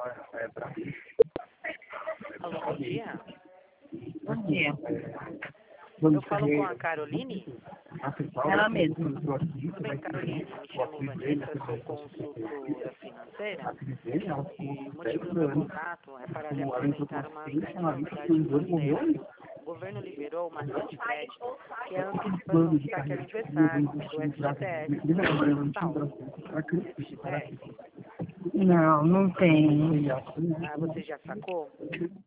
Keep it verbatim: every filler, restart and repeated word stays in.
Alô, bom dia. Bom dia. Eu falo com a Caroline? Ela mesma. Tudo bem, Caroline? Me chamo Vanessa, sou consultora financeira e o motivo do meu contato é para lhe apresentar uma grande novidade em Bandeira. O governo liberou uma linha de crédito que é a antecipação do saque aniversário do F G T S. F G T S. Não, não tem. Ah, você já sacou?